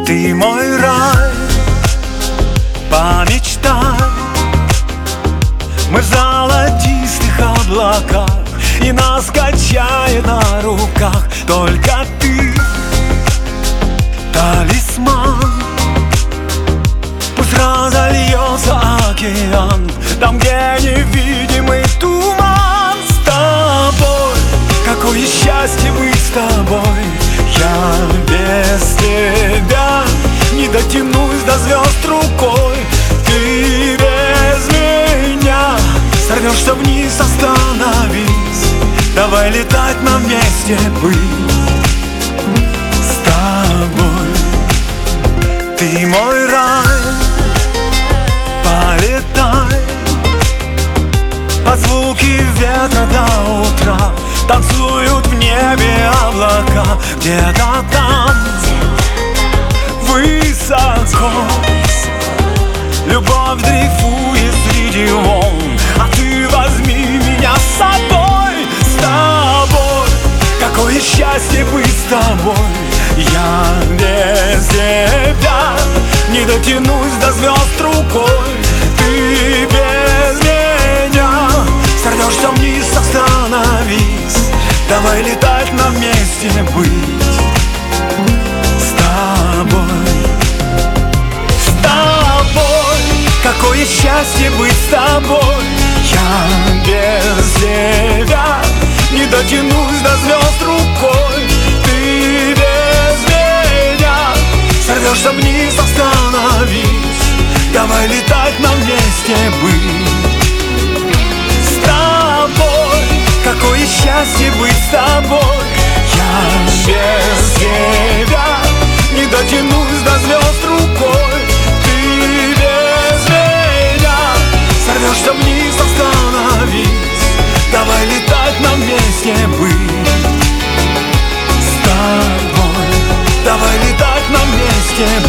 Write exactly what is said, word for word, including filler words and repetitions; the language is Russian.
Ты мой рай, помечтай. Мы в золотистых облаках, и нас качает на руках только ты, талисман. Пусть разольется океан там, где невидимый туман. С тобой, какое счастье быть с тобой. Я без тебя не дотянусь до звезд рукой. Ты без меня сорвешься вниз, остановись. Давай летать нам вместе, быть с тобой. Ты мой рай, полетай под звуки ветра до утра. Танцуют в небе облака, где-то там, высоко. Любовь дрейфует среди волн, а ты возьми меня с собой. С тобой, какое счастье быть с тобой. Я без тебя не дотянусь до звезд рукой. Ты без меня сорвешься вниз, остановись. Давай летать нам вместе, быть с тобой. С тобой, какое счастье быть с тобой. Я без тебя не дотянусь до звезд рукой. Ты без меня сорвешься вниз, остановись. Давай летать нам вместе, быть с тобой. Какое счастье быть с тобой. Я без тебя не дотянусь до звезд рукой. Ты без меня сорвешься вниз, остановись. Давай летать нам вместе, быть с тобой. Давай летать нам вместе,